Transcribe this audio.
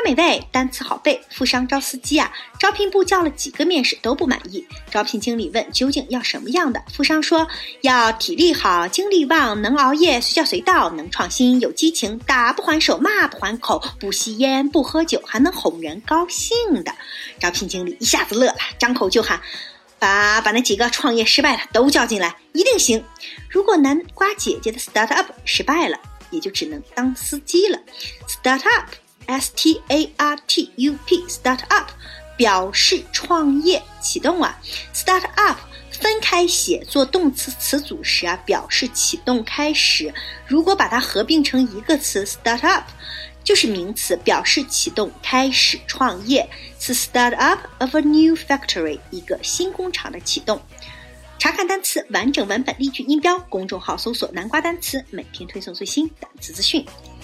美味，单词好背，富商招司机啊！招聘部叫了几个面试都不满意。招聘经理问究竟要什么样的？富商说要体力好，精力旺，能熬夜，随叫随到，能创新，有激情，打不还手，骂不还口，不吸烟，不喝酒，还能哄人高兴的。招聘经理一下子乐了，张口就喊把那几个创业失败的都叫进来，一定行。如果南瓜姐姐的 startup 失败了，也就只能当司机了。startup S-T-A-R-T-U-P Startup 表示创业启动啊。 Startup 分开写作动词词组时啊，表示启动开始。如果把它合并成一个词 Startup 就是名词，表示启动开始创业，是 Startup of a new factory 一个新工厂的启动。查看单词完整文本例句音标，公众号搜索南瓜单词，每天推送最新单词资讯。